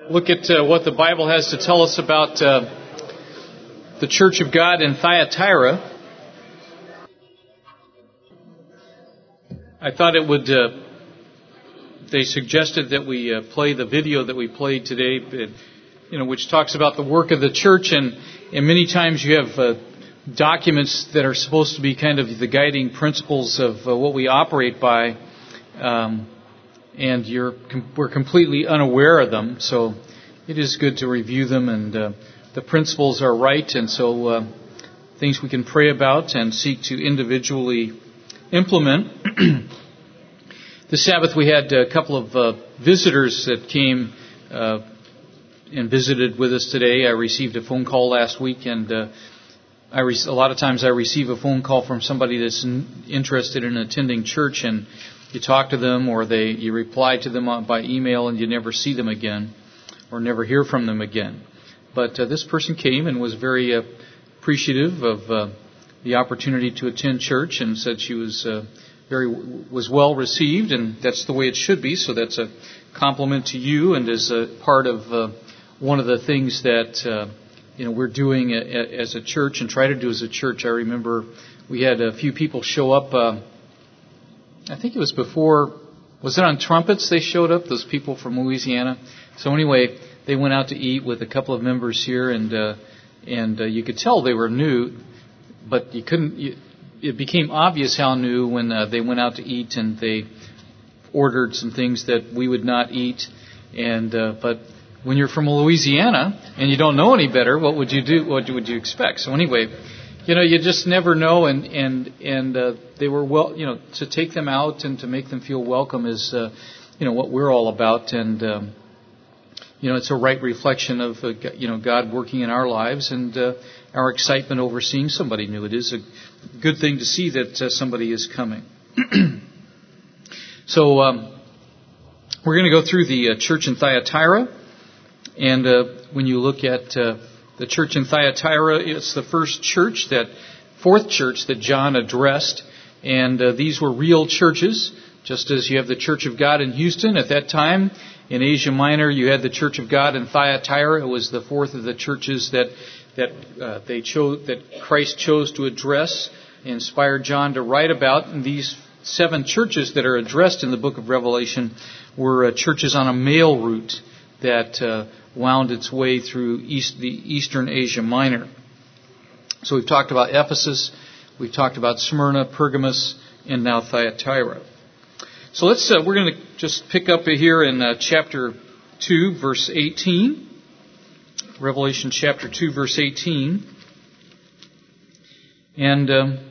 look at what the Bible has to tell us about the Church of God in Thyatira. I thought it would, they suggested that we play the video that we played today, which talks about the work of the church, and many times you have documents that are supposed to be kind of the guiding principles of what we operate by, and we're completely unaware of them. So it is good to review them, and the principles are right, and so things we can pray about and seek to individually implement. This Sabbath we had a couple of visitors that came and visited with us today. I received a phone call last week, and a lot of times I receive a phone call from somebody that's interested in attending church, and you talk to them, or you reply to them by email, and you never see them again, or never hear from them again. But this person came and was very appreciative of the opportunity to attend church, and said she was was well received, and that's the way it should be. So that's a compliment to you, and is a part of one of the things that we're doing as a church and try to do as a church. I remember we had a few people show up. I think it was before. Was it on Trumpets they showed up? Those people from Louisiana. So anyway, they went out to eat with a couple of members here, and you could tell they were new, but you couldn't. It became obvious how new when they went out to eat, and they ordered some things that we would not eat. But when you're from Louisiana and you don't know any better, what would you do? What would you expect? So anyway, you just never know, and they were to take them out and to make them feel welcome is what we're all about, and it's a right reflection of God working in our lives, and our excitement over seeing somebody new. It is a good thing to see that somebody is coming. So we're going to go through the church in Thyatira, and when you look at the church in Thyatira, it's the fourth church that John addressed, and these were real churches, just as you have the Church of God in Houston at that time. In Asia Minor, you had the Church of God in Thyatira. It was the fourth of the churches that Christ chose to address, inspired John to write about. And these 7 churches that are addressed in the book of Revelation were churches on a mail route that wound its way through the Eastern Asia Minor. So we've talked about Ephesus, we've talked about Smyrna, Pergamos, and now Thyatira. So we're going to just pick up here in chapter 2, verse 18. Revelation chapter 2, verse 18. And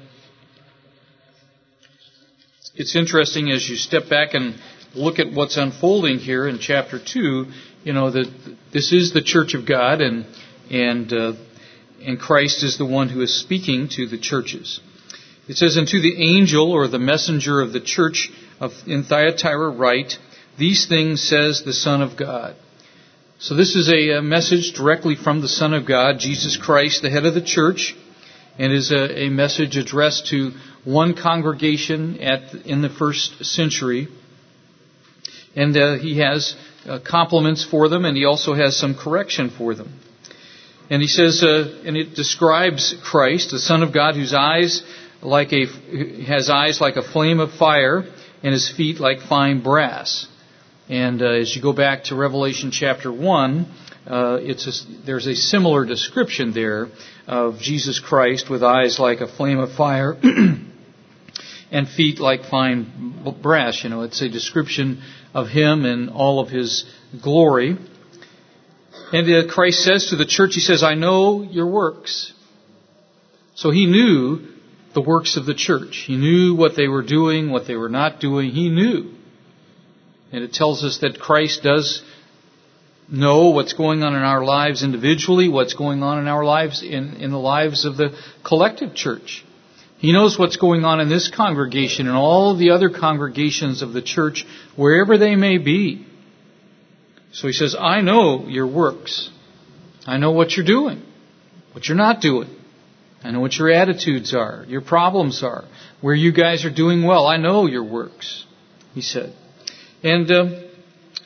it's interesting as you step back and look at what's unfolding here in chapter 2, that this is the church of God, and Christ is the one who is speaking to the churches. It says, "And to the angel or the messenger of the church in Thyatira write, these things says the Son of God." So this is a message directly from the Son of God, Jesus Christ, the head of the church, and is a message addressed to one congregation in the first century. And he has compliments for them, and he also has some correction for them. And he says, and it describes Christ, the Son of God, whose eyes has eyes like a flame of fire, and his feet like fine brass. And as you go back to Revelation chapter 1, there's a similar description there of Jesus Christ with eyes like a flame of fire and feet like fine brass. It's a description of him in all of his glory. And Christ says to the church, he says, "I know your works." So he knew the works of the church. He knew what they were doing, what they were not doing. He knew. And it tells us that Christ does know what's going on in our lives individually, what's going on in our lives, in the lives of the collective church. He knows what's going on in this congregation and all of the other congregations of the church, wherever they may be. So he says, "I know your works. I know what you're doing, what you're not doing. I know what your attitudes are, your problems are, where you guys are doing well. I know your works," he said. And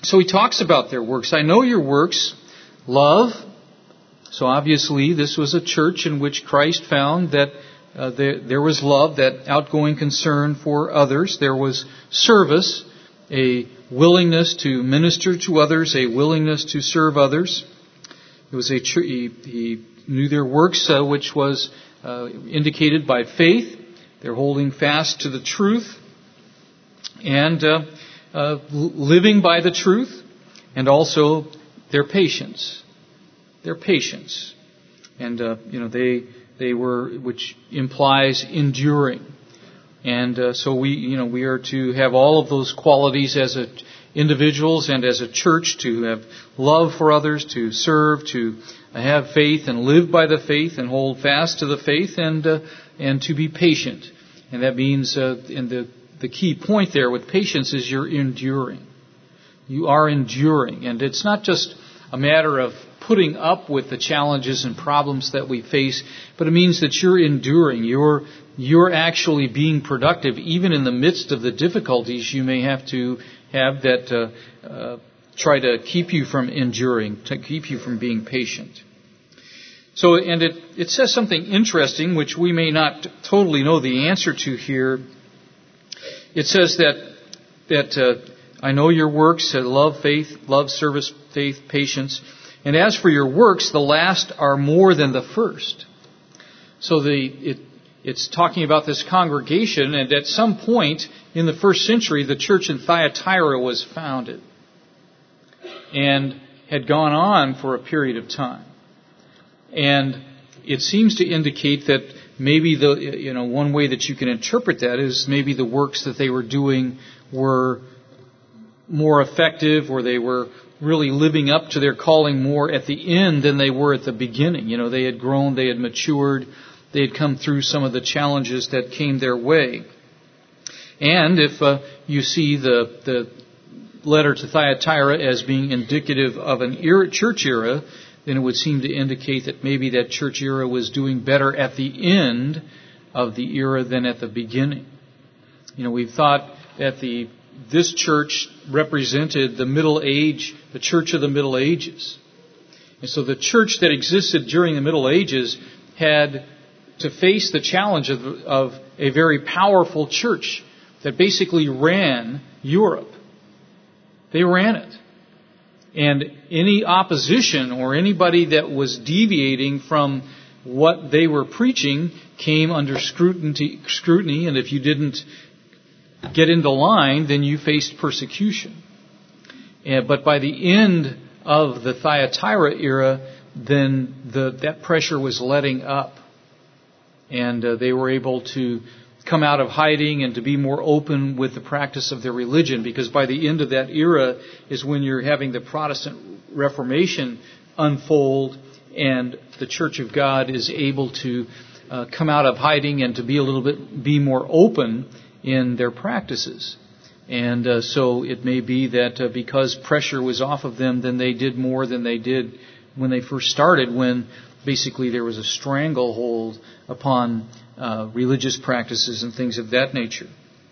So he talks about their works. I know your works, love. So obviously this was a church in which Christ found that there was love, that outgoing concern for others. There was service, a willingness to minister to others, a willingness to serve others. It was he knew their works, which was indicated by faith. They're holding fast to the truth and living by the truth, and also their patience. Their patience, and they were, which implies enduring, and so we are to have all of those qualities as individuals and as a church, to have love for others, to serve, to have faith and live by the faith and hold fast to the faith, and to be patient. And that means, and the key point there with patience is you're enduring. You are enduring, and it's not just a matter of putting up with the challenges and problems that we face, but it means that you're enduring. You're actually being productive, even in the midst of the difficulties you may have to have that try to keep you from enduring, to keep you from being patient. So, and it says something interesting, which we may not totally know the answer to here. It says that I know your works, love, faith, love, service, faith, patience. And as for your works, the last are more than the first. So it's talking about this congregation, and at some point in the first century, the church in Thyatira was founded and had gone on for a period of time. And it seems to indicate that maybe one way that you can interpret that is maybe the works that they were doing were more effective, or they were really living up to their calling more at the end than they were at the beginning. They had grown, they had matured, they had come through some of the challenges that came their way. And if you see the letter to Thyatira as being indicative of an church era, then it would seem to indicate that maybe that church era was doing better at the end of the era than at the beginning. We've thought that this church represented the Middle Age, the church of the Middle Ages. And so the church that existed during the Middle Ages had to face the challenge of a very powerful church that basically ran Europe. They ran it. And any opposition or anybody that was deviating from what they were preaching came under scrutiny, and if you didn't get into line, then you faced persecution. But by the end of the Thyatira era, then that pressure was letting up, and they were able to come out of hiding and to be more open with the practice of their religion, because by the end of that era is when you're having the Protestant Reformation unfold, and the Church of God is able to come out of hiding and to be more open in their practices. And so it may be that because pressure was off of them, then they did more than they did when they first started, when basically there was a stranglehold upon religious practices and things of that nature.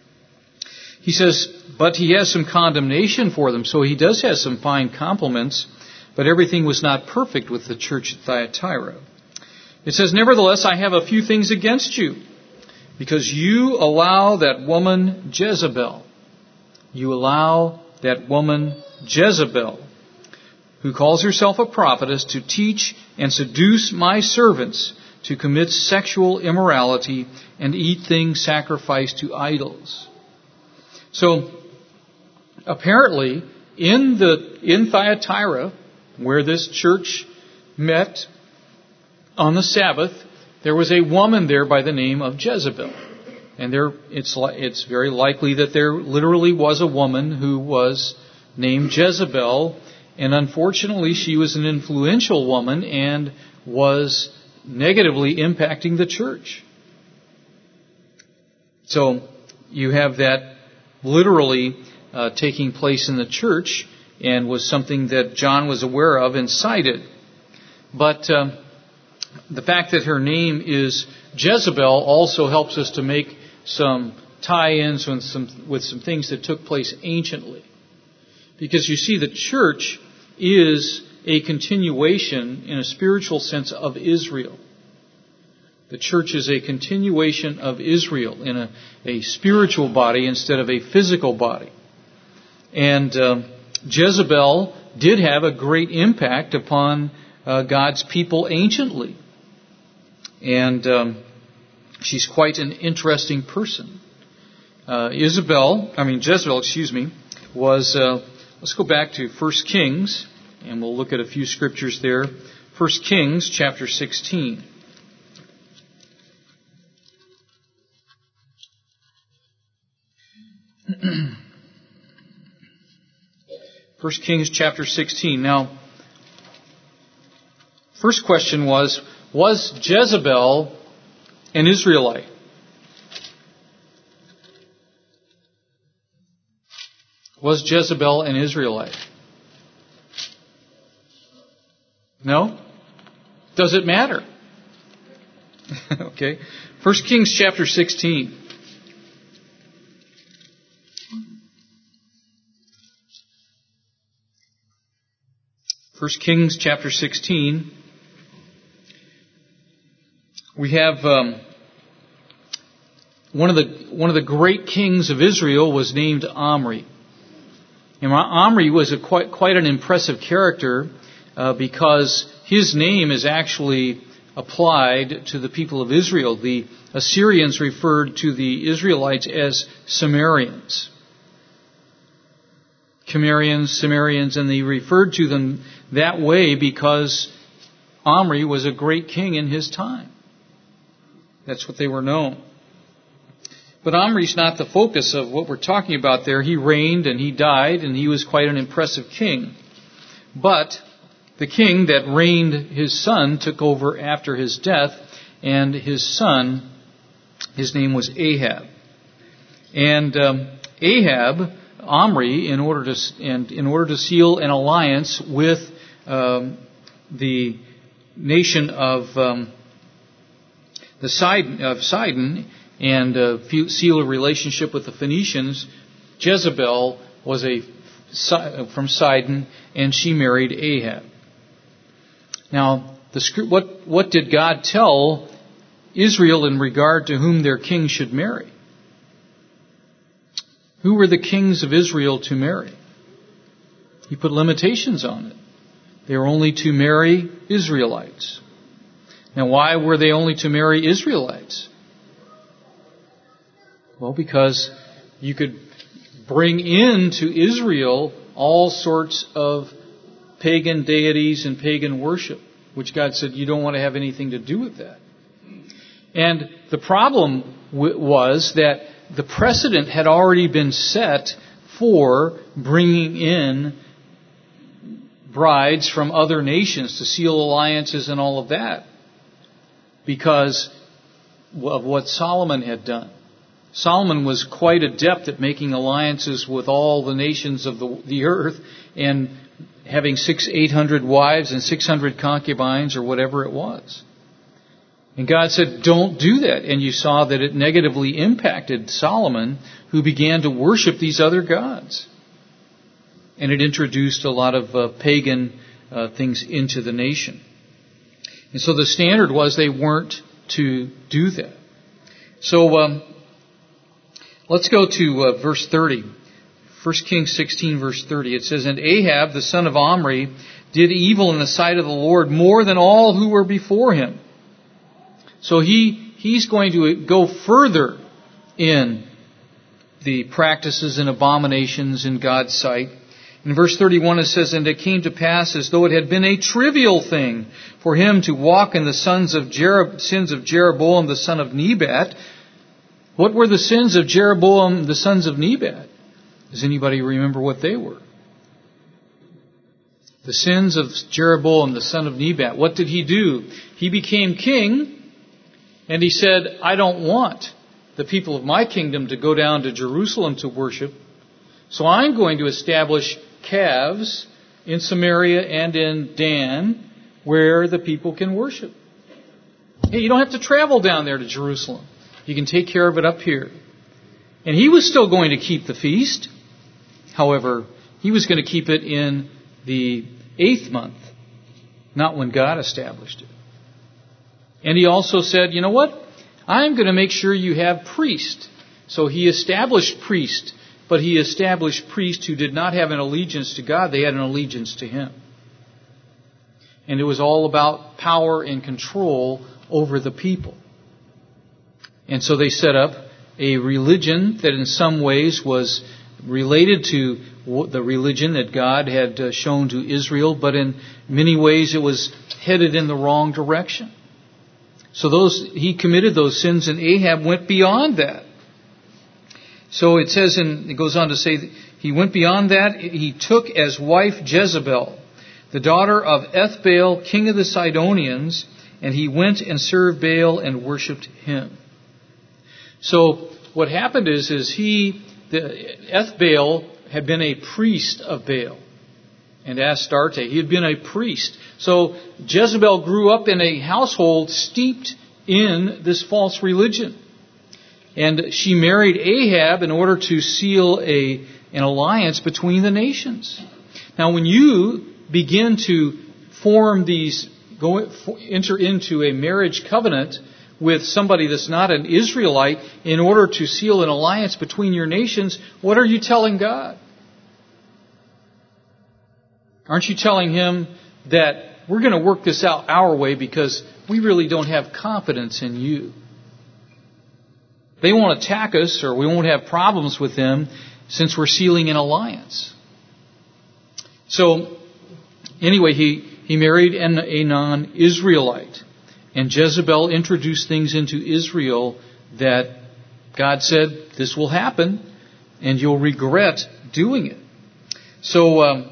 He says, but he has some condemnation for them. So he does have some fine compliments, but everything was not perfect with the church at Thyatira. It says, nevertheless, I have a few things against you, because you allow that woman Jezebel. You allow that woman Jezebel, who calls herself a prophetess, to teach and seduce my servants to commit sexual immorality and eat things sacrificed to idols. So, apparently, in Thyatira, where this church met on the Sabbath, there was a woman there by the name of Jezebel. And it's very likely that there literally was a woman who was named Jezebel, and unfortunately she was an influential woman and was negatively impacting the church. So you have that literally taking place in the church, and was something that John was aware of and cited. But the fact that her name is Jezebel also helps us to make some tie-ins with some things that took place anciently. Because you see, the church is a continuation, in a spiritual sense, of Israel. The church is a continuation of Israel in a spiritual body instead of a physical body. And Jezebel did have a great impact upon God's people anciently. And she's quite an interesting person. Jezebel, was, let's go back to 1 Kings, and we'll look at a few scriptures there. 1 Kings chapter 16. 1 Kings chapter 16. Now, first question was Jezebel an Israelite? Was Jezebel an Israelite? No? Does it matter? Okay. 1 Kings chapter 16. First Kings chapter 16. We have one of the great kings of Israel was named Omri. And Omri was quite an impressive character because his name is actually applied to the people of Israel. The Assyrians referred to the Israelites as Sumerians. Cimmerians, and they referred to them that way because Omri was a great king in his time. That's what they were known. But Omri's not the focus of what we're talking about there. He reigned and he died, and he was quite an impressive king. But the king that reigned, his son, took over after his death, and his son, his name was Ahab. And Omri, in order to seal an alliance with the nation of Sidon and seal a relationship with the Phoenicians, Jezebel was from Sidon, and she married Ahab. Now, what did God tell Israel in regard to whom their king should marry? Who were the kings of Israel to marry? He put limitations on it. They were only to marry Israelites. Now, why were they only to marry Israelites? Well, because you could bring into Israel all sorts of pagan deities and pagan worship, which God said you don't want to have anything to do with that. And the problem was that the precedent had already been set for bringing in brides from other nations to seal alliances and all of that because of what Solomon had done. Solomon was quite adept at making alliances with all the nations of the earth and having 800 wives and 600 concubines or whatever it was. And God said, don't do that. And you saw that it negatively impacted Solomon, who began to worship these other gods. And it introduced a lot of pagan things into the nation. And so the standard was they weren't to do that. So let's go to verse 30. 1 Kings 16, verse 30. It says, And Ahab, the son of Omri, did evil in the sight of the Lord more than all who were before him. So he's going to go further in the practices and abominations in God's sight. In verse 31 it says, And it came to pass as though it had been a trivial thing for him to walk in the sins of Jeroboam the son of Nebat. What were the sins of Jeroboam the sons of Nebat? Does anybody remember what they were? The sins of Jeroboam the son of Nebat. What did he do? He became king. And he said, I don't want the people of my kingdom to go down to Jerusalem to worship. So I'm going to establish calves in Samaria and in Dan where the people can worship. Hey, you don't have to travel down there to Jerusalem. You can take care of it up here. And he was still going to keep the feast. However, he was going to keep it in the 8th month, not when God established it. And he also said, you know what? I'm going to make sure you have priests. So he established priests, but he established priests who did not have an allegiance to God. They had an allegiance to him. And it was all about power and control over the people. And so they set up a religion that in some ways was related to the religion that God had shown to Israel, but in many ways it was headed in the wrong direction. So he committed those sins, and Ahab went beyond that. So it says, it goes on to say, that he went beyond that. He took as wife Jezebel, the daughter of Ethbaal, king of the Sidonians, and he went and served Baal and worshipped him. So what happened is Ethbaal had been a priest of Baal and Astarte. He had been a priest. So Jezebel grew up in a household steeped in this false religion. And she married Ahab in order to seal an alliance between the nations. Now when you begin to enter into a marriage covenant with somebody that's not an Israelite in order to seal an alliance between your nations, what are you telling God? Aren't you telling him that we're going to work this out our way because we really don't have confidence in you? They won't attack us, or we won't have problems with them since we're sealing an alliance. So, anyway, he married a non-Israelite. And Jezebel introduced things into Israel that God said, this will happen, and you'll regret doing it. So,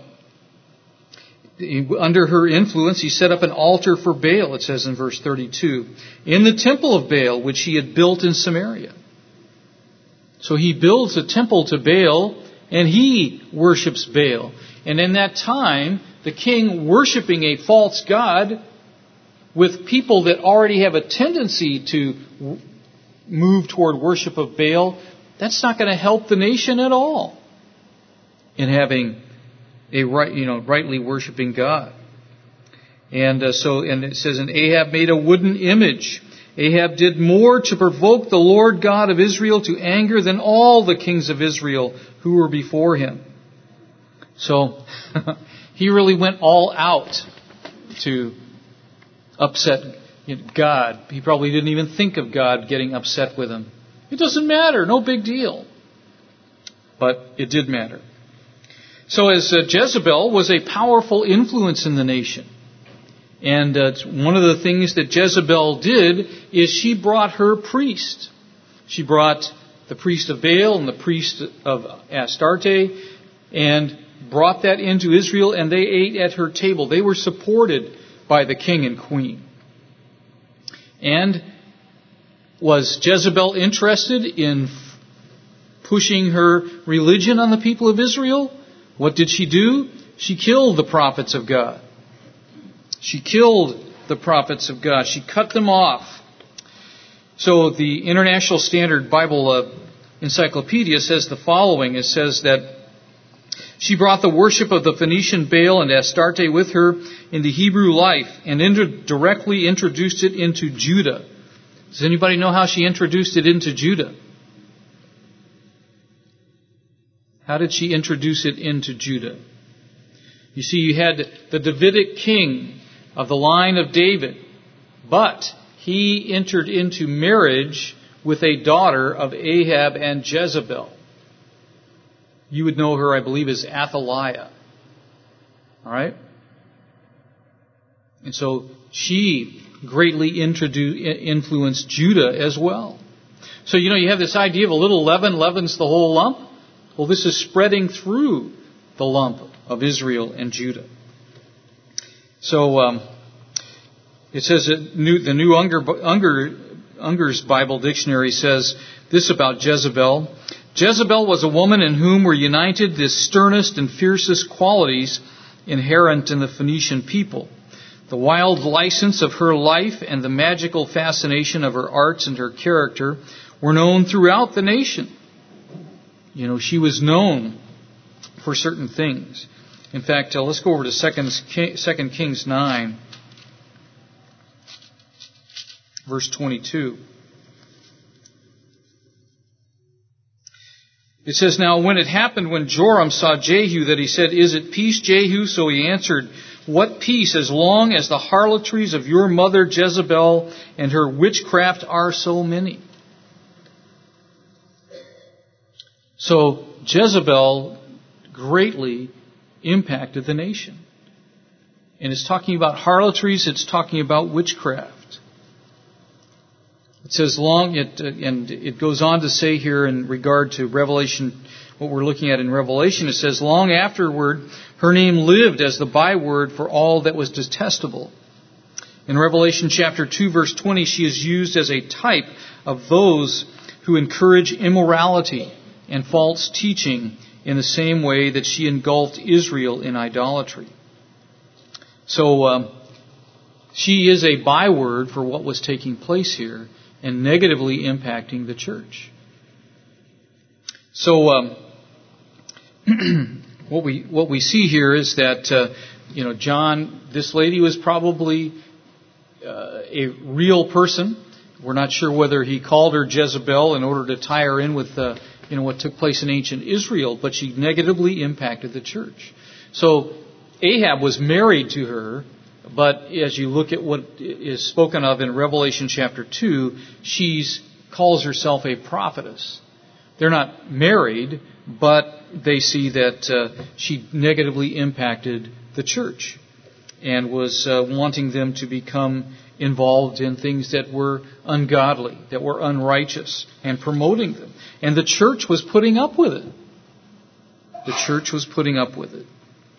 under her influence, he set up an altar for Baal, it says in verse 32, in the temple of Baal, which he had built in Samaria. So he builds a temple to Baal, and he worships Baal. And in that time, the king worshiping a false god with people that already have a tendency to move toward worship of Baal, that's not going to help the nation at all in having rightly worshiping God. And it says, and Ahab made a wooden image. Ahab did more to provoke the Lord God of Israel to anger than all the kings of Israel who were before him. So he really went all out to upset God. He probably didn't even think of God getting upset with him. It doesn't matter, no big deal. But it did matter. So as Jezebel was a powerful influence in the nation. And one of the things that Jezebel did is she brought her priest. She brought the priest of Baal and the priest of Astarte and brought that into Israel, and they ate at her table. They were supported by the king and queen. And was Jezebel interested in pushing her religion on the people of Israel? What did she do? She killed the prophets of God. She killed the prophets of God. She cut them off. So the International Standard Bible Encyclopedia says the following. It says that she brought the worship of the Phoenician Baal and Astarte with her in the Hebrew life and directly introduced it into Judah. Does anybody know how she introduced it into Judah? How did she introduce it into Judah? You see, you had the Davidic king of the line of David, but he entered into marriage with a daughter of Ahab and Jezebel. You would know her, I believe, as Athaliah. All right? And so she greatly influenced Judah as well. So, you have this idea of a little leaven leavens the whole lump. Well, this is spreading through the lump of Israel and Judah. So, it says that the New Unger's Bible Dictionary says this about Jezebel. Jezebel was a woman in whom were united the sternest and fiercest qualities inherent in the Phoenician people. The wild license of her life and the magical fascination of her arts and her character were known throughout the nation. She was known for certain things. In fact, let's go over to 2 Kings 9, verse 22. It says, "Now when it happened when Joram saw Jehu that he said, 'Is it peace, Jehu?' So he answered, 'What peace, as long as the harlotries of your mother Jezebel and her witchcraft are so many?'" So Jezebel greatly impacted the nation. And it's talking about harlotries, it's talking about witchcraft. It says and it goes on to say here in regard to Revelation, what we're looking at in Revelation, it says, "Long afterward, her name lived as the byword for all that was detestable." In Revelation chapter 2, verse 20, she is used as a type of those who encourage immorality and false teaching in the same way that she engulfed Israel in idolatry. So she is a byword for what was taking place here and negatively impacting the church. So what we see here is that John, this lady was probably a real person. We're not sure whether he called her Jezebel in order to tie her in with what took place in ancient Israel, but she negatively impacted the church. So Ahab was married to her, but as you look at what is spoken of in Revelation chapter 2, she calls herself a prophetess. They're not married, but they see that she negatively impacted the church and was wanting them to become involved in things that were ungodly, that were unrighteous, and promoting them. And the church was putting up with it. The church was putting up with it.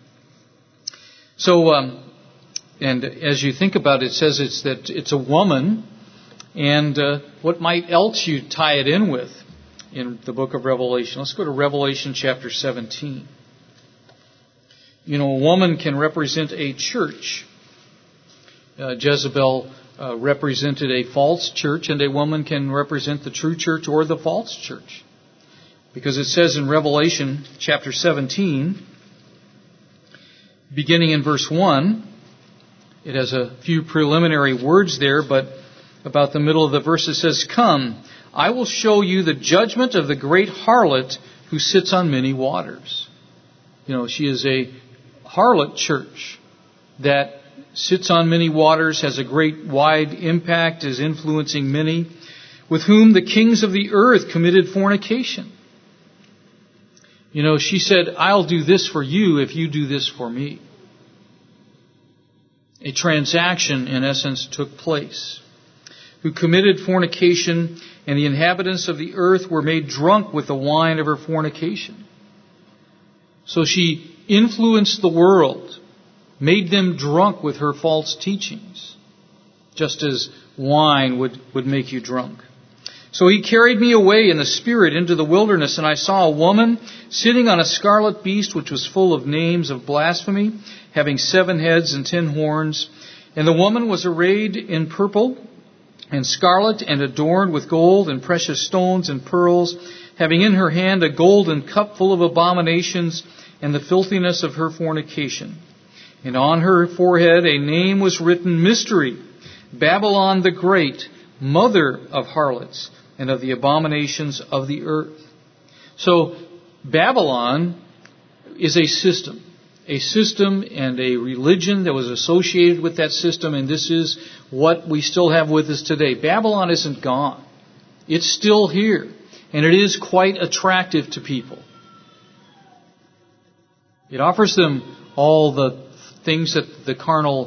So, and as you think about it, it says it's a woman, and what might else you tie it in with in the book of Revelation? Let's go to Revelation chapter 17. A woman can represent a church. Jezebel represented a false church, and a woman can represent the true church or the false church. Because it says in Revelation chapter 17, beginning in verse 1, it has a few preliminary words there, but about the middle of the verse it says, "Come, I will show you the judgment of the great harlot who sits on many waters." She is a harlot church that sits on many waters, has a great wide impact, is influencing many, with whom the kings of the earth committed fornication. She said, "I'll do this for you if you do this for me." A transaction, in essence, took place. Who committed fornication, and the inhabitants of the earth were made drunk with the wine of her fornication. So she influenced the world, made them drunk with her false teachings, just as wine would make you drunk. "So he carried me away in the spirit into the wilderness, and I saw a woman sitting on a scarlet beast, which was full of names of blasphemy, having 7 heads and 10 horns. And the woman was arrayed in purple and scarlet and adorned with gold and precious stones and pearls, having in her hand a golden cup full of abominations and the filthiness of her fornication. And on her forehead a name was written, Mystery, Babylon the Great, Mother of Harlots and of the abominations of the earth." So Babylon is a system and a religion that was associated with that system, and this is what we still have with us today. Babylon isn't gone. It's still here, and it is quite attractive to people. It offers them all the things that the carnal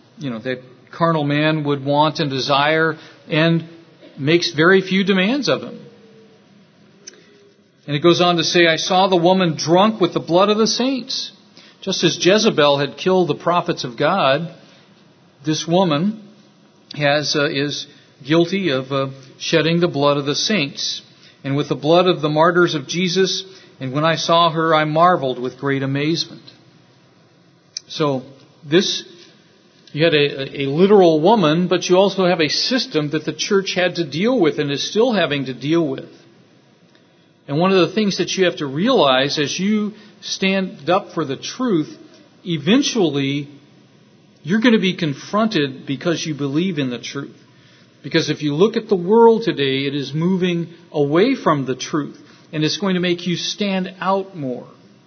man would want and desire, and makes very few demands of him. And it goes on to say, "I saw the woman drunk with the blood of the saints." Just as Jezebel had killed the prophets of God, this woman is guilty of shedding the blood of the saints, and with the blood of the martyrs of Jesus. And when I saw her, I marveled with great amazement. So you had a literal woman, but you also have a system that the church had to deal with and is still having to deal with. And one of the things that you have to realize as you stand up for the truth, eventually you're going to be confronted because you believe in the truth. Because if you look at the world today, it is moving away from the truth. And it's going to make you stand out more.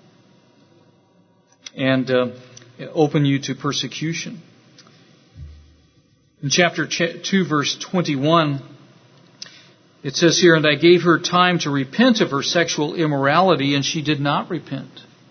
And open you to persecution. In chapter 2, verse 21, it says here, "And I gave her time to repent of her sexual immorality, and she did not repent."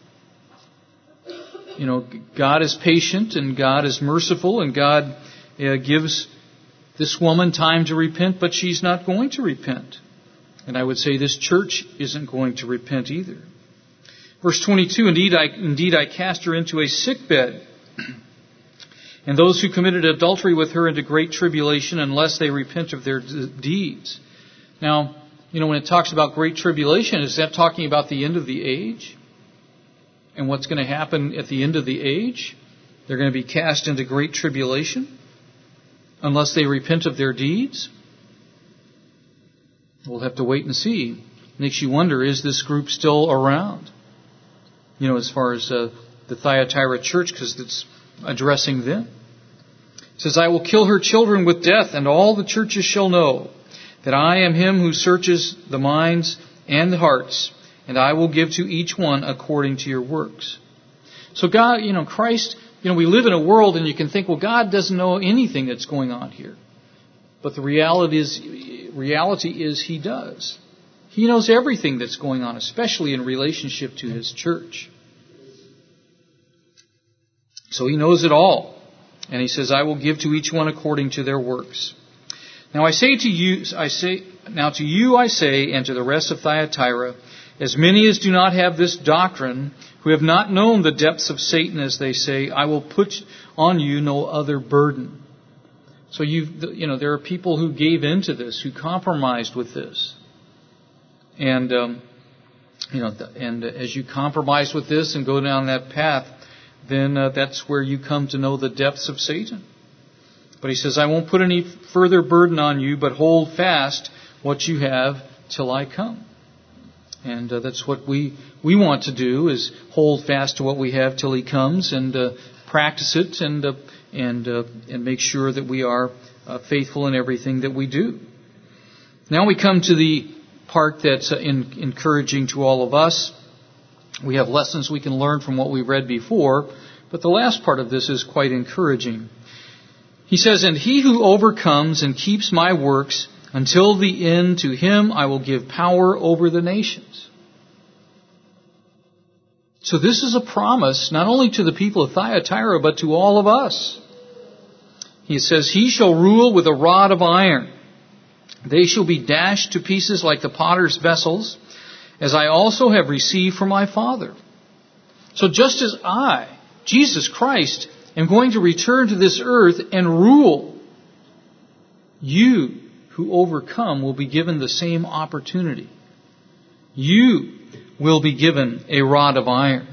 You know, God is patient, and God is merciful, and God gives this woman time to repent, but she's not going to repent. And I would say this church isn't going to repent either. Verse 22, Indeed I cast her into a sick bed, and those who committed adultery with her into great tribulation, unless they repent of their deeds. Now, you know, when it talks about great tribulation, is that talking about the end of the age? And what's going to happen at the end of the age? They're going to be cast into great tribulation unless they repent of their deeds? We'll have to wait and see. Makes you wonder, is this group still around? You know, as far as the Thyatira church, because it's addressing them. It says, "I will kill her children with death, and all the churches shall know that I am him who searches the minds and the hearts, and I will give to each one according to your works." So God, you know, Christ, you know, we live in a world and you can think, well, God doesn't know anything that's going on here. But the reality is He does. He knows everything that's going on, especially in relationship to His church. So He knows it all. And He says, "I will give to each one according to their works." Now I say to you, I say, and to the rest of Thyatira, as many as do not have this doctrine, who have not known the depths of Satan, as they say, I will put on you no other burden. So there are people who gave into this, who compromised with this. And, and as you compromise with this and go down that path, then that's where you come to know the depths of Satan. But He says, "I won't put any further burden on you, but hold fast what you have till I come." And that's what we want to do, is hold fast to what we have till He comes, and practice it, and make sure that we are faithful in everything that we do. Now we come to the part that's encouraging to all of us. We have lessons we can learn from what we read before, but the last part of this is quite encouraging. He says, "And he who overcomes and keeps my works until the end, to him I will give power over the nations." So this is a promise not only to the people of Thyatira, but to all of us. He says, "He shall rule with a rod of iron. They shall be dashed to pieces like the potter's vessels, as I also have received from my Father." So just as I, Jesus Christ, am going to return to this earth and rule, you who overcome will be given the same opportunity. You will be given a rod of iron,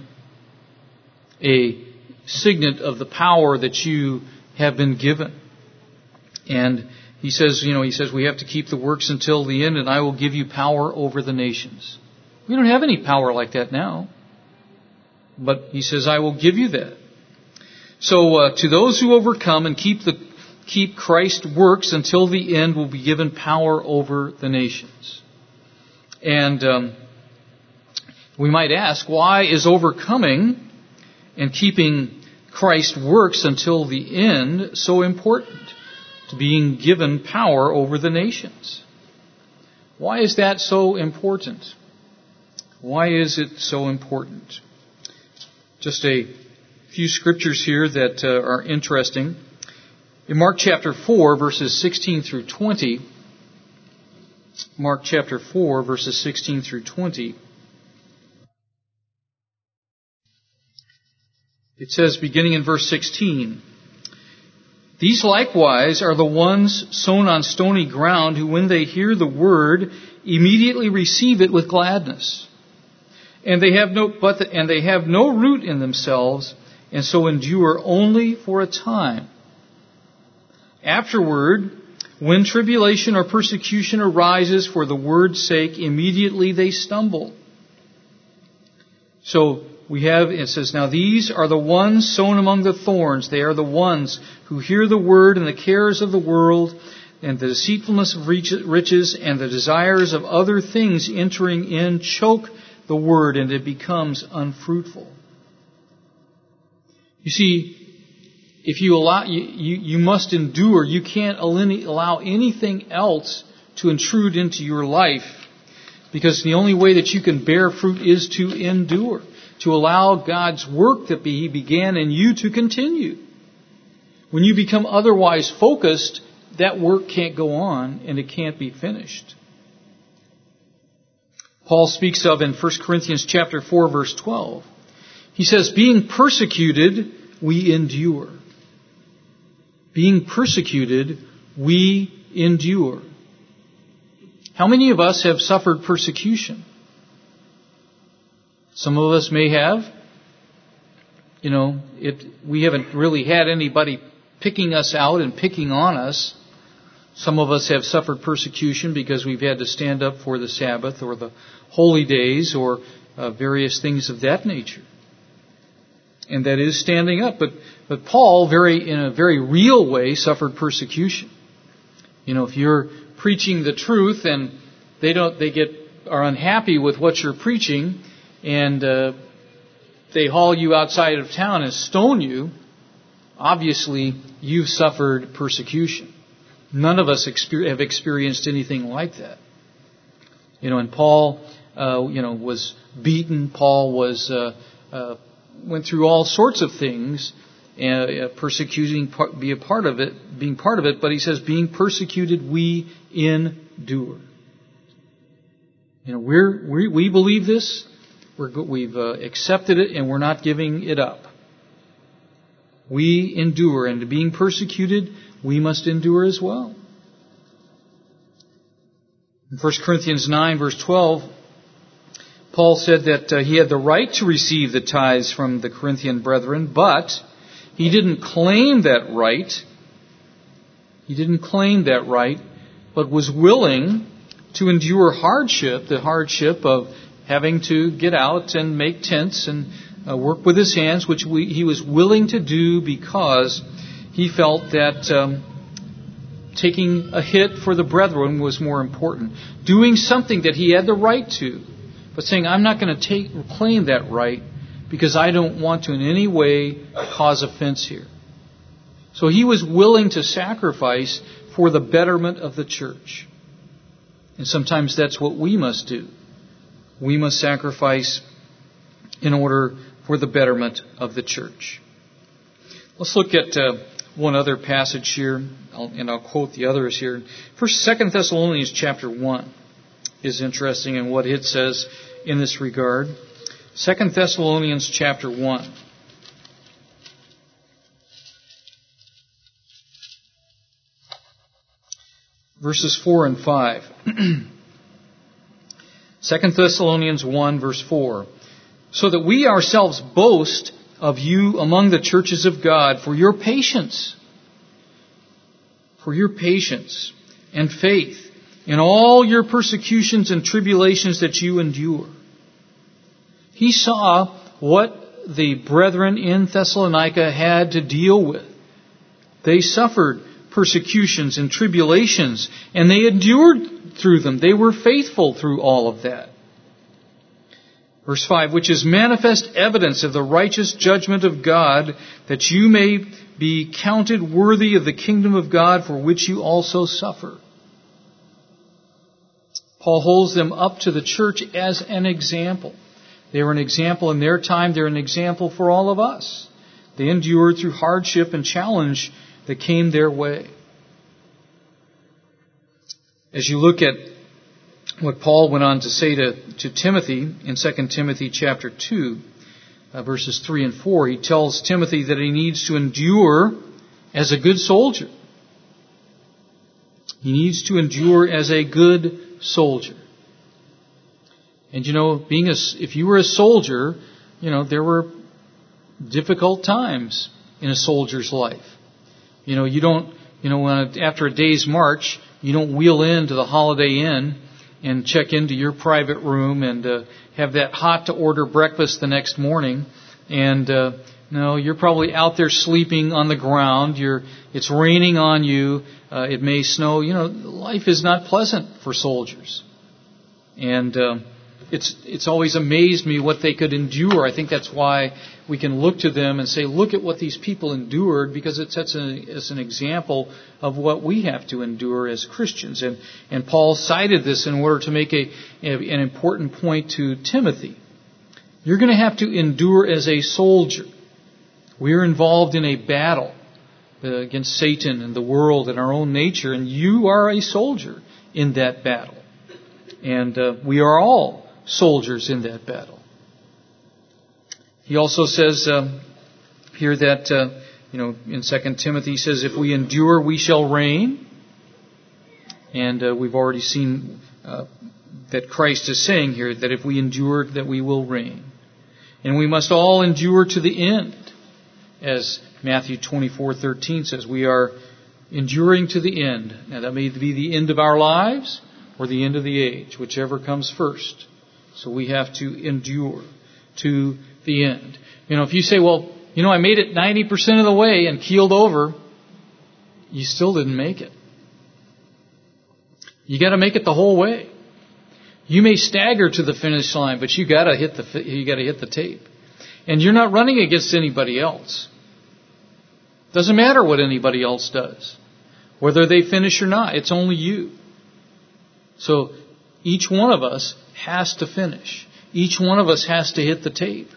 a signet of the power that you have been given. And he says we have to keep the works until the end, and I will give you power over the nations. We don't have any power like that now. But He says, I will give you that. So to those who overcome and keep Christ's works until the end will be given power over the nations. And we might ask, why is overcoming and keeping Christ's works until the end so important to being given power over the nations? Why is that so important? Why is it so important? Just a few scriptures here that are interesting. In Mark chapter 4, verses 16 through 20, Mark chapter 4, verses 16 through 20, it says, beginning in verse 16, "These likewise are the ones sown on stony ground, who when they hear the word, immediately receive it with gladness. And they have no root in themselves, and so endure only for a time. Afterward, When tribulation or persecution arises for the word's sake, immediately they stumble. So it says, now these are the ones sown among the thorns. They are the ones who hear the word and the cares of the world and the deceitfulness of riches and the desires of other things entering in choke the word, and it becomes unfruitful. You see, if you allow, you must endure. You can't allow anything else to intrude into your life, because the only way that you can bear fruit is to endure, to allow God's work that He began in you to continue. When you become otherwise focused, that work can't go on and it can't be finished. Paul speaks of in 1 Corinthians chapter 4, verse 12. He says, being persecuted, we endure. Being persecuted, we endure. How many of us have suffered persecution? Some of us may have. We haven't really had anybody picking us out and picking on us. Some of us have suffered persecution because we've had to stand up for the Sabbath or the holy days or various things of that nature. And that is standing up. But Paul, in a very real way, suffered persecution. If you're preaching the truth and they are unhappy with what you're preaching, and they haul you outside of town and stone you, obviously you've suffered persecution. None of us have experienced anything like that. And Paul, was beaten. Paul went through all sorts of things, persecuting being part of it. But he says, being persecuted, we endure. We believe this. We've accepted it, and we're not giving it up. We endure, and being persecuted, we must endure as well. In 1 Corinthians 9, verse 12, Paul said that he had the right to receive the tithes from the Corinthian brethren, but he didn't claim that right. He didn't claim that right, but was willing to endure hardship, the hardship of having to get out and make tents and work with his hands, which he was willing to do because he felt that taking a hit for the brethren was more important. Doing something that he had the right to, but saying, I'm not going to claim that right because I don't want to in any way cause offense here. So he was willing to sacrifice for the betterment of the church. And sometimes that's what we must do. We must sacrifice in order for the betterment of the church. Let's look at one other passage here, and I'll quote the others here. First, 2 Thessalonians chapter 1 is interesting in what it says in this regard. 2 Thessalonians chapter 1. Verses 4 and 5. 2 Thessalonians 1, verse 4. So that we ourselves boast of you among the churches of God for your patience and faith in all your persecutions and tribulations that you endure. He saw what the brethren in Thessalonica had to deal with. They suffered persecutions and tribulations, and they endured through them. They were faithful through all of that. Verse 5, which is manifest evidence of the righteous judgment of God, that you may be counted worthy of the kingdom of God, for which you also suffer. Paul holds them up to the church as an example. They were an example in their time. They're an example for all of us. They endured through hardship and challenge that came their way. As you look at what Paul went on to say to Timothy in 2 Timothy chapter 2, verses 3 and 4, he tells Timothy that he needs to endure as a good soldier. He needs to endure as a good soldier. And if you were a soldier, there were difficult times in a soldier's life. You don't After a day's march, you don't wheel into the Holiday Inn and check into your private room and have that hot-to-order breakfast the next morning. And no, you're probably out there sleeping on the ground. It's raining on you. It may snow. Life is not pleasant for soldiers. And it's always amazed me what they could endure. I think that's why we can look to them and say, look at what these people endured, because it sets as an example of what we have to endure as Christians. And Paul cited this in order to make an important point to Timothy. You're going to have to endure as a soldier. We're involved in a battle against Satan and the world and our own nature, and you are a soldier in that battle. And we are all soldiers in that battle. He also says here that, in 2 Timothy, he says, if we endure, we shall reign. And we've already seen that Christ is saying here that if we endure, that we will reign. And we must all endure to the end. As Matthew 24:13 says, we are enduring to the end. Now that may be the end of our lives or the end of the age, whichever comes first. So we have to endure to the end. If you say, well, I made it 90% of the way and keeled over, you still didn't make it. You got to make it the whole way. You may stagger to the finish line, but you got to hit the tape. And you're not running against anybody else. Doesn't matter what anybody else does, whether they finish or not. It's only you. So each one of us has to finish. Each one of us has to hit the tape.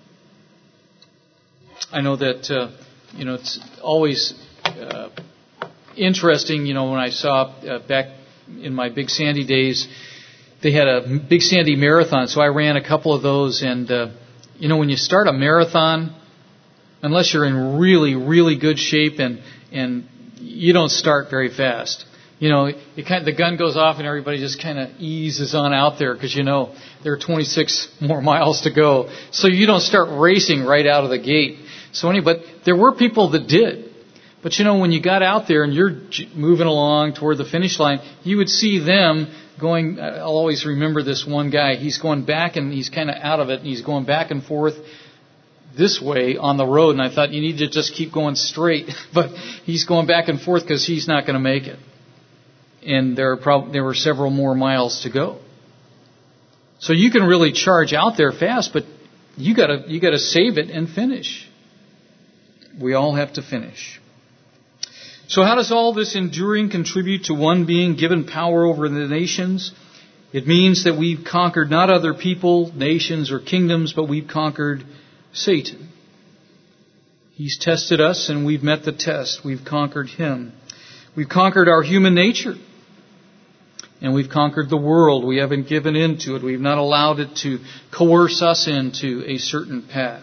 I know that it's always interesting. When I saw back in my Big Sandy days, they had a Big Sandy marathon, so I ran a couple of those. And when you start a marathon, unless you're in really, really good shape and you don't start very fast. The gun goes off and everybody just kind of eases on out there because there are 26 more miles to go. So you don't start racing right out of the gate. But there were people that did. But when you got out there and you're moving along toward the finish line, you would see them going. I'll always remember this one guy. He's going back and he's kind of out of it and he's going back and forth this way on the road. And I thought, you need to just keep going straight. But he's going back and forth because he's not going to make it. And there were several more miles to go. So you can really charge out there fast, but you gotta save it and finish. We all have to finish. So how does all this enduring contribute to one being given power over the nations? It means that we've conquered not other people, nations, or kingdoms, but we've conquered Satan. He's tested us and we've met the test. We've conquered him. We've conquered our human nature. And we've conquered the world. We haven't given in to it. We've not allowed it to coerce us into a certain path.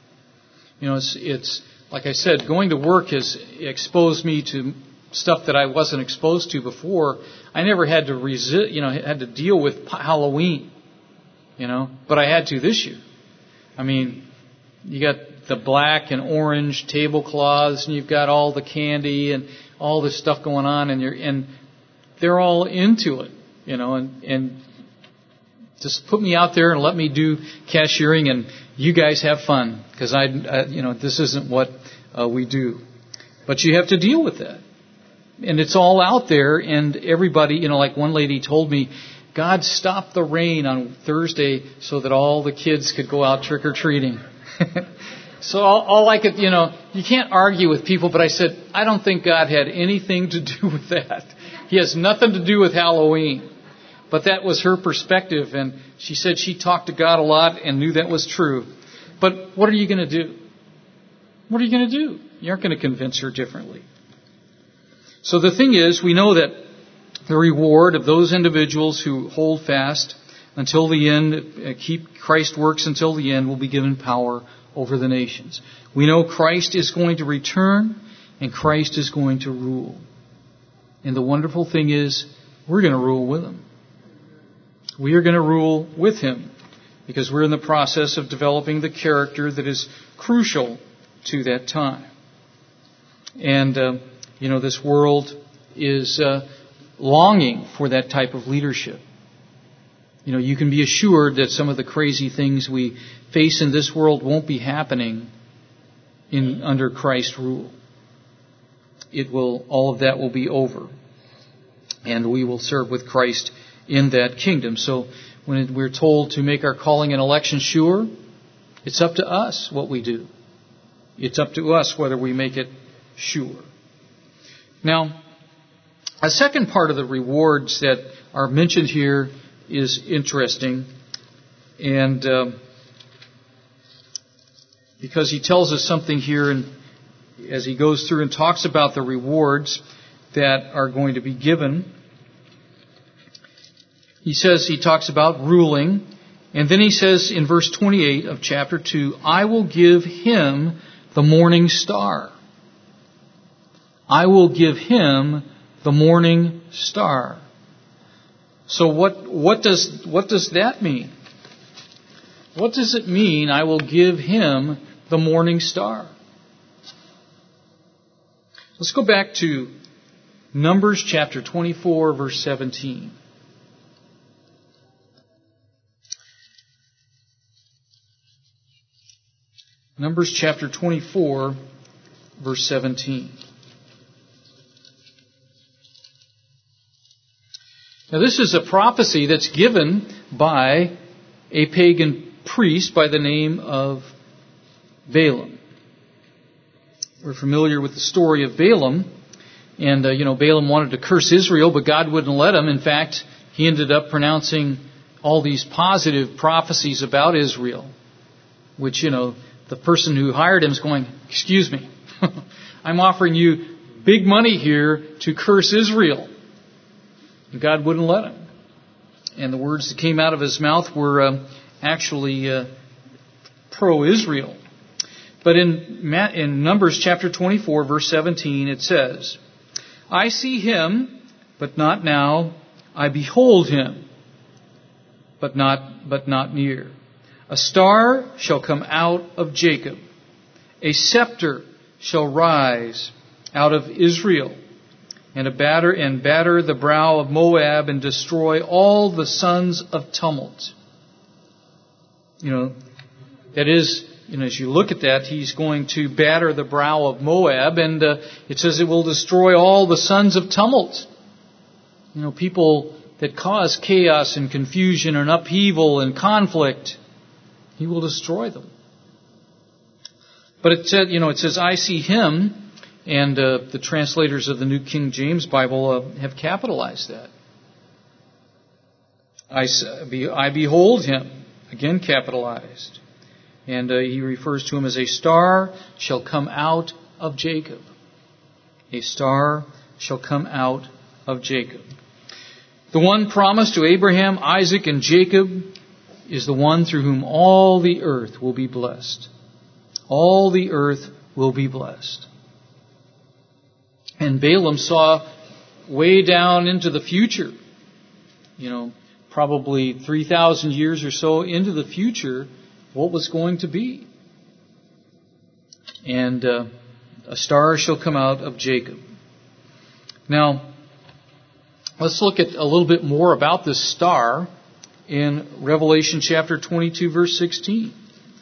It's like I said, going to work has exposed me to stuff that I wasn't exposed to before. I never had to had to deal with Halloween, but I had to this year. You got the black and orange tablecloths, and you've got all the candy and all this stuff going on, and they're all into it, and just put me out there and let me do cashiering, and you guys have fun, because this isn't what we do. But you have to deal with that. And it's all out there, and everybody, like one lady told me, God stopped the rain on Thursday so that all the kids could go out trick-or-treating. So all I could, you can't argue with people, but I said, I don't think God had anything to do with that. He has nothing to do with Halloween. But that was her perspective, and she said she talked to God a lot and knew that was true. But what are you going to do? What are you going to do? You aren't going to convince her differently. So the thing is, we know that the reward of those individuals who hold fast until the end, keep Christ's works until the end, will be given power over the nations. We know Christ is going to return and Christ is going to rule. And the wonderful thing is, we're going to rule with Him. We are going to rule with Him because we're in the process of developing the character that is crucial to that time. And This world is longing for that type of leadership. You can be assured that some of the crazy things we face in this world won't be happening under Christ's rule. All of that will be over. And we will serve with Christ in that kingdom. So when we're told to make our calling and election sure, it's up to us what we do. It's up to us whether we make it sure. Now, a second part of the rewards that are mentioned here is interesting. And because he tells us something here, and as he goes through and talks about the rewards that are going to be given, he talks about ruling, and then he says in verse 28 of chapter 2, I will give him the morning star. I will give him the morning star. So what does that mean? What does it mean, I will give him the morning star? Let's go back to Numbers chapter 24, verse 17. Numbers chapter 24, verse 17. Now this is a prophecy that's given by a pagan priest by the name of Balaam. We're familiar with the story of Balaam. And, Balaam wanted to curse Israel, but God wouldn't let him. In fact, he ended up pronouncing all these positive prophecies about Israel, which, the person who hired him is going, excuse me, I'm offering you big money here to curse Israel. And God wouldn't let him. And the words that came out of his mouth were actually pro-Israel. But in Numbers chapter 24, verse 17, it says, I see him, but not now. I behold him, but not near. A star shall come out of Jacob. A scepter shall rise out of Israel, and batter the brow of Moab, and destroy all the sons of tumult. That is, as you look at that, he's going to batter the brow of Moab, and it says it will destroy all the sons of tumult. People that cause chaos and confusion and upheaval and conflict. He will destroy them. But it says, I see him, and the translators of the New King James Bible have capitalized that. I behold him, again capitalized. And he refers to him as a star shall come out of Jacob. A star shall come out of Jacob. The one promised to Abraham, Isaac, and Jacob is the one through whom all the earth will be blessed. All the earth will be blessed. And Balaam saw way down into the future, probably 3,000 years or so into the future, what was going to be. And a star shall come out of Jacob. Now, let's look at a little bit more about this star in Revelation chapter 22, verse 16.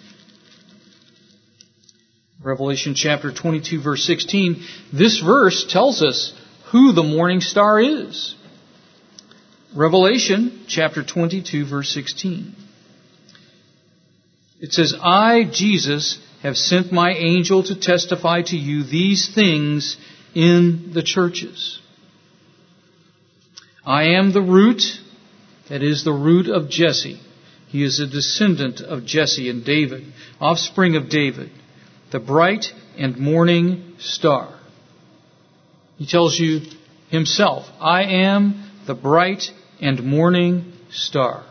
Revelation chapter 22, verse 16. This verse tells us who the morning star is. Revelation chapter 22, verse 16. It says, I, Jesus, have sent my angel to testify to you these things in the churches. I am the root, that is the root of Jesse. He is a descendant of Jesse and David, offspring of David, the bright and morning star. He tells you himself, I am the bright and morning star.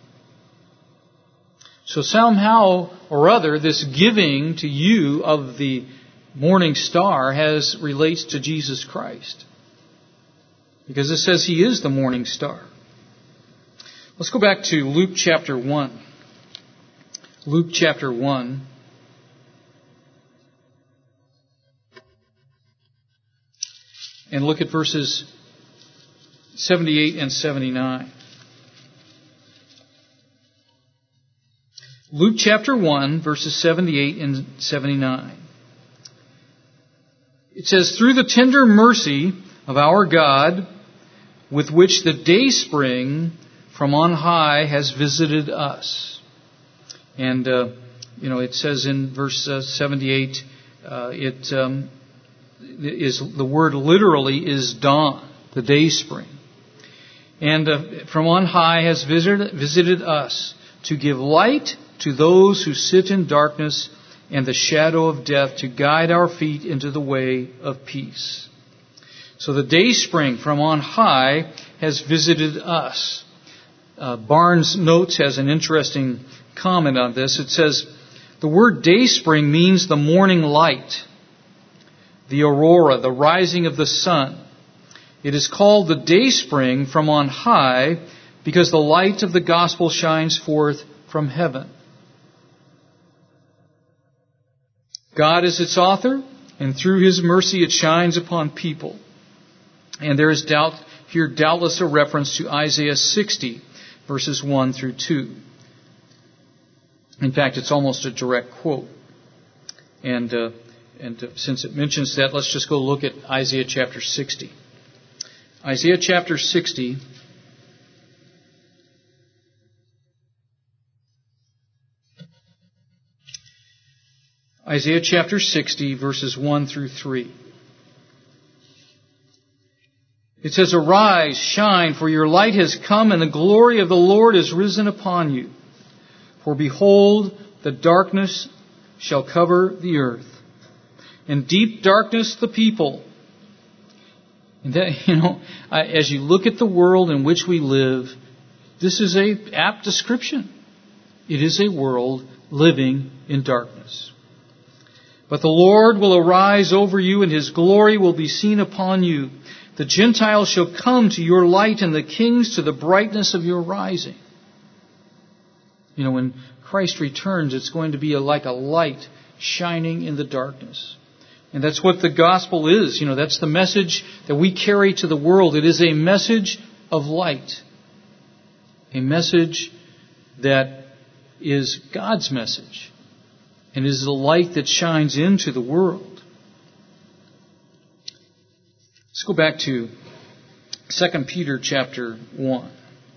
So somehow or other, this giving to you of the morning star relates to Jesus Christ. Because it says he is the morning star. Let's go back to Luke chapter 1. Luke chapter 1. and look at verses 78 and 79. Luke chapter 1, verses 78 and 79. It says, "Through the tender mercy of our God, with which the dayspring from on high has visited us." And, it says in verse 78, the word literally is dawn, the dayspring. And from on high has visited us to give light to those who sit in darkness and the shadow of death, to guide our feet into the way of peace. So the dayspring from on high has visited us. Barnes Notes has an interesting comment on this. It says, the word dayspring means the morning light, the aurora, the rising of the sun. It is called the dayspring from on high because the light of the gospel shines forth from heaven. God is its author, and through His mercy it shines upon people. And there is doubtless a reference to Isaiah 60, verses 1 through 2. In fact, it's almost a direct quote. And since it mentions that, let's just go look at Isaiah chapter 60. Isaiah chapter 60. Isaiah chapter 60, verses 1 through 3. It says, "Arise, shine, for your light has come, and the glory of the Lord is risen upon you. For behold, the darkness shall cover the earth, and deep darkness the people." And that, as you look at the world in which we live, this is an apt description. It is a world living in darkness. "But the Lord will arise over you, and His glory will be seen upon you. The Gentiles shall come to your light, and the kings to the brightness of your rising." When Christ returns, it's going to be like a light shining in the darkness. And that's what the gospel is. That's the message that we carry to the world. It is a message of light. A message that is God's message. And is the light that shines into the world. Let's go back to 2 Peter chapter 1.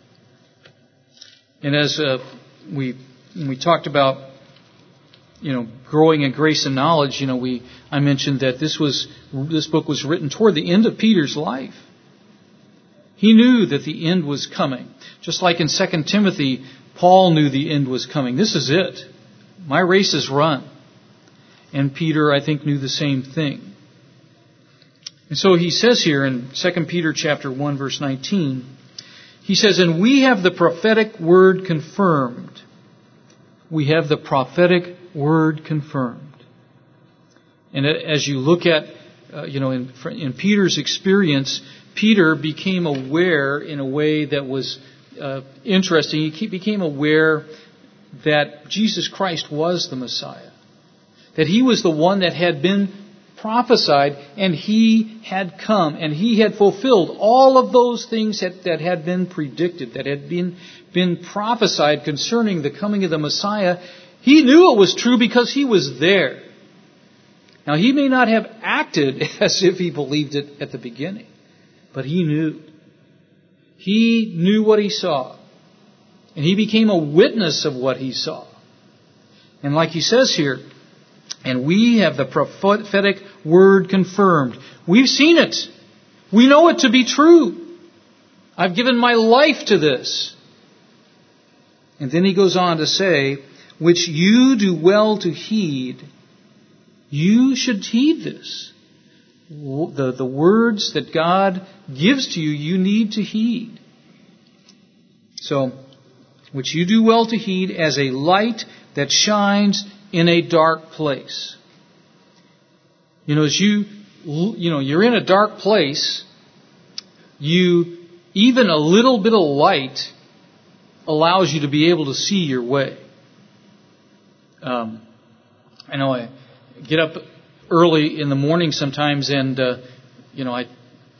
And as we talked about, growing in grace and knowledge, I mentioned that this book was written toward the end of Peter's life. He knew that the end was coming. Just like in 2 Timothy, Paul knew the end was coming. This is it. My race is run. And Peter, I think, knew the same thing. And so he says here in 2 Peter chapter 1, verse 19, he says, "And we have the prophetic word confirmed." We have the prophetic word confirmed. And as you look at, in Peter's experience, Peter became aware in a way that was interesting. He became aware that Jesus Christ was the Messiah. That He was the one that had been prophesied, and He had come, and He had fulfilled all of those things that had been predicted, that had been prophesied concerning the coming of the Messiah. He knew it was true because He was there. Now, He may not have acted as if He believed it at the beginning, but He knew. He knew what He saw. And He became a witness of what He saw. And like He says here, "And we have the prophetic word confirmed." We've seen it. We know it to be true. I've given my life to this. And then He goes on to say, "Which you do well to heed." You should heed this. The words that God gives to you, you need to heed. So, "Which you do well to heed as a light that shines in a dark place." As you're in a dark place, even a little bit of light allows you to be able to see your way. I get up early in the morning sometimes, and I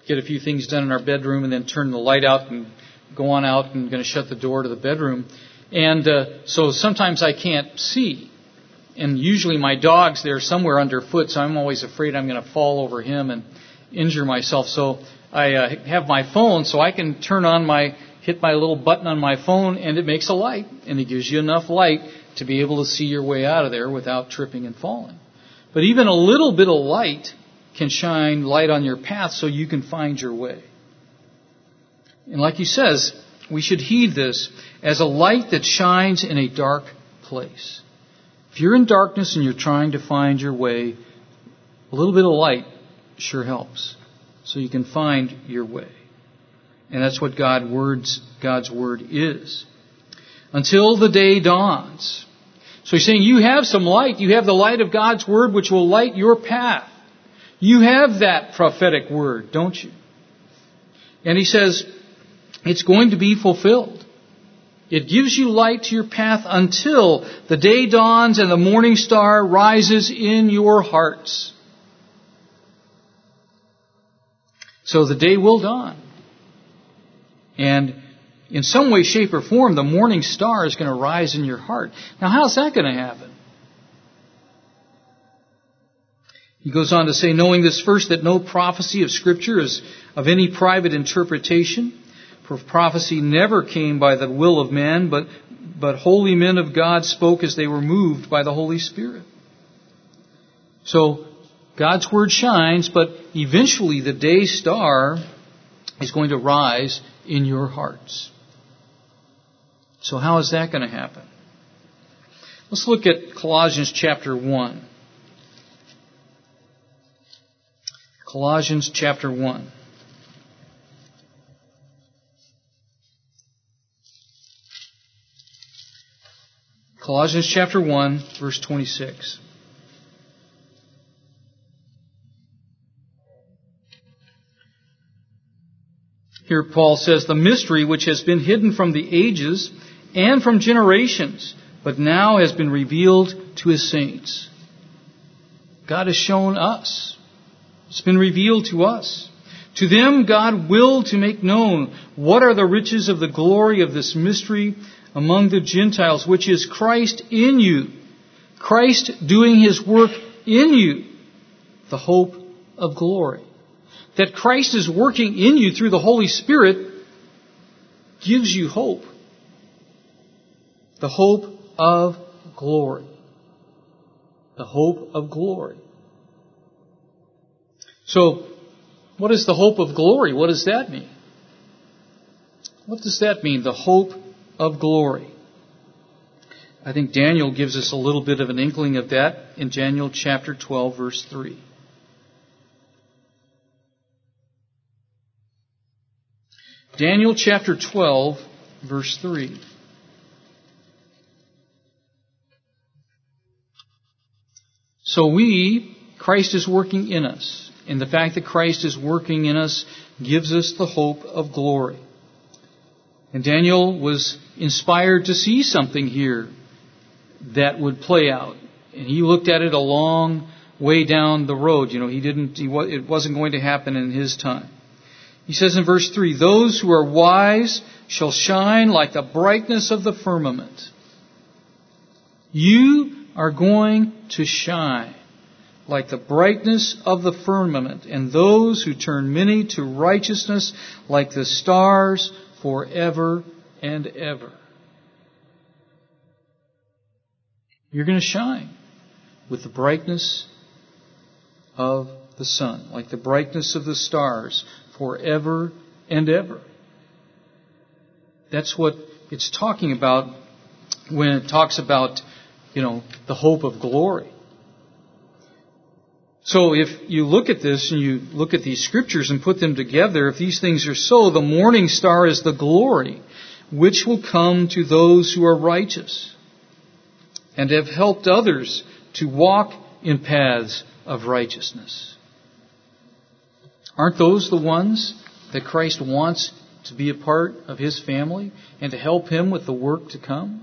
get a few things done in our bedroom and then turn the light out and go on out and going to shut the door to the bedroom. And so sometimes I can't see. And usually my dog's there somewhere underfoot, so I'm always afraid I'm going to fall over him and injure myself. So I have my phone so I can hit my little button on my phone, and it makes a light. And it gives you enough light to be able to see your way out of there without tripping and falling. But even a little bit of light can shine light on your path so you can find your way. And like he says, we should heed this as a light that shines in a dark place. If you're in darkness and you're trying to find your way, a little bit of light sure helps so you can find your way. And that's what God's Word is. Until the day dawns. So he's saying you have some light. You have the light of God's Word which will light your path. You have that prophetic word, don't you? And he says it's going to be fulfilled. It gives you light to your path until the day dawns and the morning star rises in your hearts. So the day will dawn. And in some way, shape, or form, the morning star is going to rise in your heart. Now, how's that going to happen? He goes on to say, knowing this first, that no prophecy of Scripture is of any private interpretation. For prophecy never came by the will of man, but holy men of God spoke as they were moved by the Holy Spirit. So, God's Word shines, but eventually the day star is going to rise in your hearts. So how is that going to happen? Let's look at Colossians chapter 1. Colossians chapter 1. Colossians chapter 1, verse 26. Here Paul says, the mystery which has been hidden from the ages and from generations, but now has been revealed to His saints. God has shown us. It's been revealed to us. To them God willed to make known what are the riches of the glory of this mystery among the Gentiles, which is Christ in you. Christ doing His work in you. The hope of glory. That Christ is working in you through the Holy Spirit gives you hope. The hope of glory. The hope of glory. So, what is the hope of glory? What does that mean? What does that mean, the hope of glory? I think Daniel gives us a little bit of an inkling of that in Daniel chapter 12, verse 3. Daniel chapter 12, verse 3. So Christ is working in us. And the fact that Christ is working in us gives us the hope of glory. And Daniel was inspired to see something here that would play out. And he looked at it a long way down the road. It wasn't going to happen in his time. He says in verse 3, those who are wise shall shine like the brightness of the firmament. You are going to shine like the brightness of the firmament, and those who turn many to righteousness like the stars forever and ever. You're going to shine with the brightness of the sun, like the brightness of the stars forever and ever. That's what it's talking about when it talks about, the hope of glory. So if you look at this and you look at these scriptures and put them together, if these things are so, the morning star is the glory which will come to those who are righteous and have helped others to walk in paths of righteousness. Aren't those the ones that Christ wants to be a part of His family and to help Him with the work to come?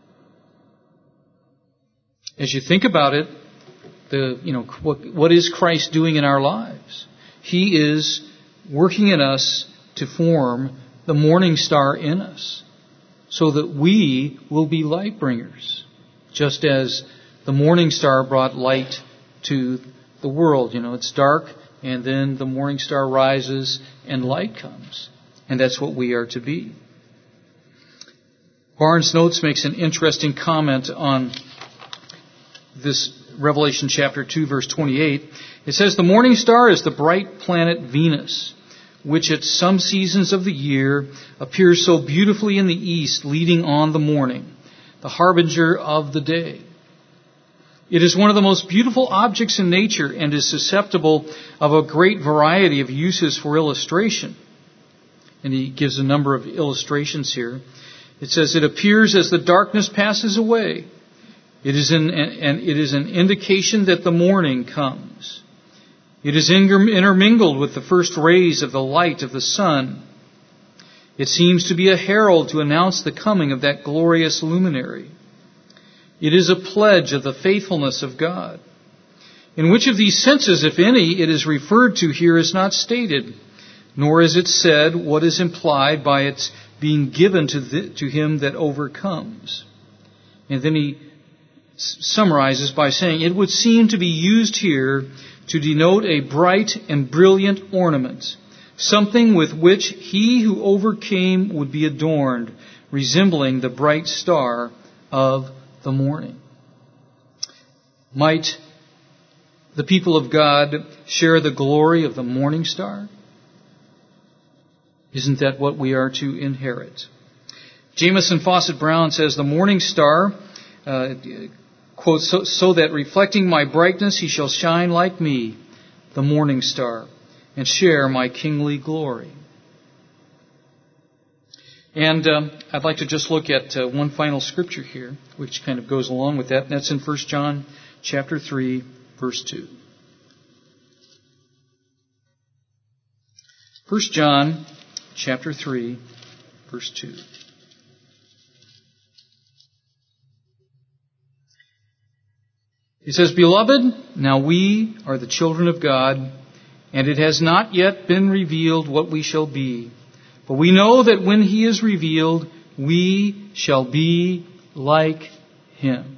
As you think about it, what is Christ doing in our lives? He is working in us to form the morning star in us, so that we will be light bringers, just as the morning star brought light to the world. It's dark, and then the morning star rises and light comes. And that's what we are to be. Barnes Notes makes an interesting comment on this Revelation chapter 2, verse 28. It says, "The morning star is the bright planet Venus, which at some seasons of the year appears so beautifully in the east, leading on the morning, the harbinger of the day. It is one of the most beautiful objects in nature and is susceptible of a great variety of uses for illustration." And he gives a number of illustrations here. It says, "It appears as the darkness passes away. It is an indication that the morning comes. It is intermingled with the first rays of the light of the sun. It seems to be a herald to announce the coming of that glorious luminary. It is a pledge of the faithfulness of God. In which of these senses, if any, it is referred to here is not stated, nor is it said what is implied by its being given to him that overcomes." And then he summarizes by saying, "It would seem to be used here to denote a bright and brilliant ornament, something with which he who overcame would be adorned, resembling the bright star of the morning." Might the people of God share the glory of the morning star? Isn't that what we are to inherit? Jamieson Fawcett Brown says, "The morning star, quote, so that reflecting my brightness he shall shine like me, the morning star, and share my kingly glory." And I'd like to just look at one final scripture here, which kind of goes along with that, and that's in 1 John chapter 3, verse 2. 1 John chapter 3, verse 2. It says, "Beloved, now we are the children of God, and it has not yet been revealed what we shall be. But we know that when he is revealed, we shall be like him.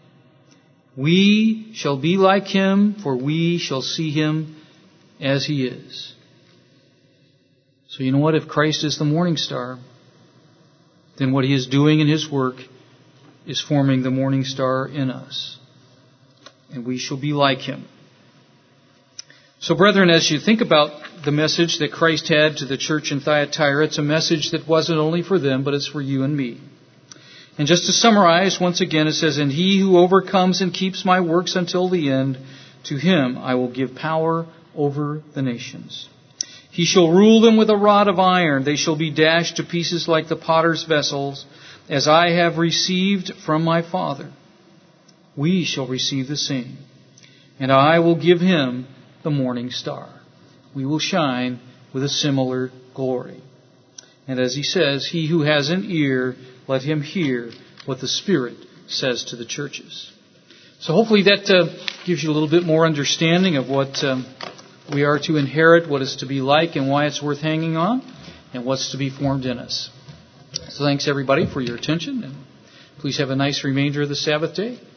We shall be like him, for we shall see him as he is." So you know what? If Christ is the morning star, then what he is doing in his work is forming the morning star in us. And we shall be like him. So brethren, as you think about the message that Christ had to the church in Thyatira, it's a message that wasn't only for them, but it's for you and me. And just to summarize, once again, it says, "And he who overcomes and keeps my works until the end, to him I will give power over the nations. He shall rule them with a rod of iron. They shall be dashed to pieces like the potter's vessels, as I have received from my Father. We shall receive the same. And I will give him the morning star." We will shine with a similar glory. And as he says, "He who has an ear, let him hear what the Spirit says to the churches." So hopefully that gives you a little bit more understanding of what we are to inherit, what it's to be like, and why it's worth hanging on, and what's to be formed in us. So thanks everybody for your attention, and please have a nice remainder of the Sabbath day.